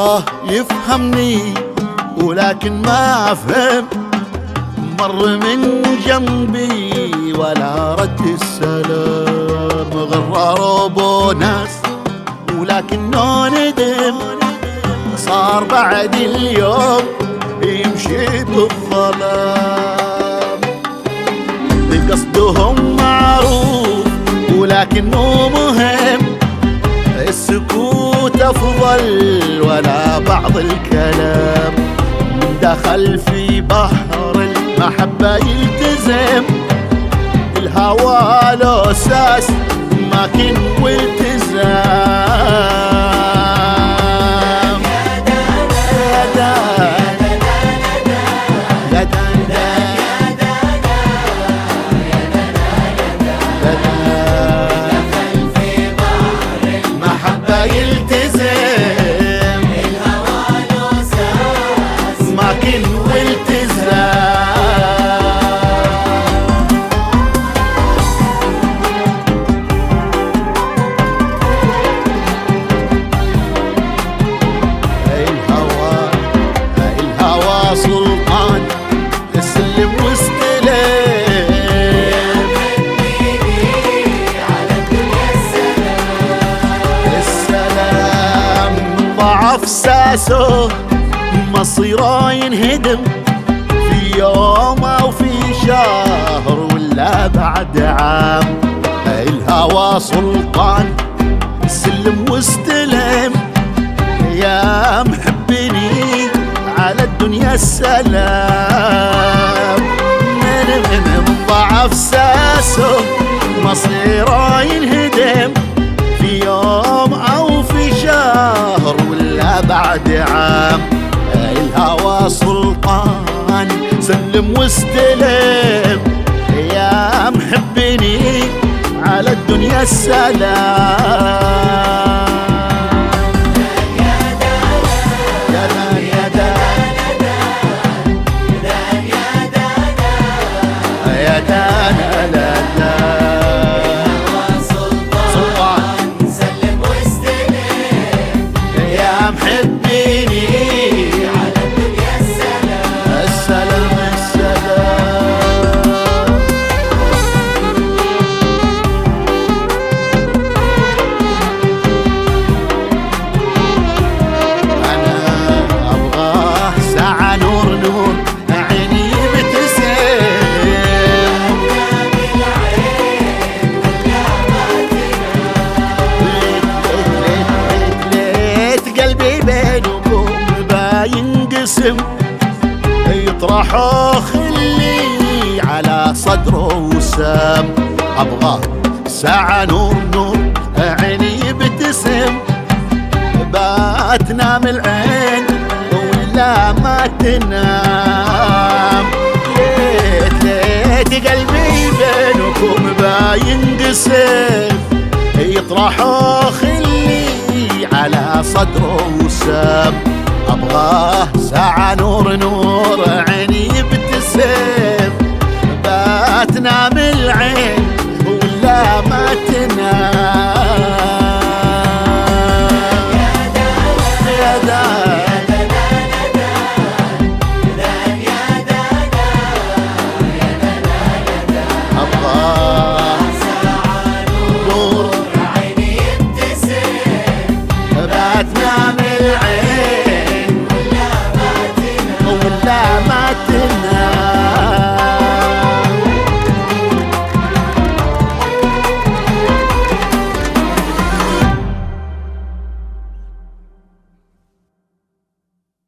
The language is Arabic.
ابغاه يفهمني ولكن ما فهم، مر من جنبي ولا رد السلام. غرر ابو ناس ولكنه ندم، صار بعد اليوم يمشي بالظلام. قصدهم معروف ولكن مو مهم، السكوت افضل ولا بعض الكلام. من دخل في بحر المحبة يلتزم، الهوى له اساس ماكن والتزام. يلتزم الهوى له اساس ماكن والتزام. الهوى سلطان استلم واستلم، على الدنيا السلام. ضعف ساسه مصيره ينهدم في يوم او في شهر ولا بعد عام. الهوى سلطان سلم واستلم، يا محبني على الدنيا السلام. من ضعف ساسه مصيره ينهدم في يوم او في شهر ولا بعد عام. الهوى سلطان سلم واستلم، يا محبني على الدنيا السلام. محبيني على الدنيا السلام. السلام السلام. أنا أبغاه ساعة نور نور عيني بتسم، قلبي بينكم باينقسم، يطرحوا خلي على صدره وسام. ابغاه ساعة نور نور عيني بتسم، بتنام العين ولا ما تنام. ليت قلبي بينكم باينقسم، يطرحوا خلي على صدره وسام. ابغاه ساعة نور نور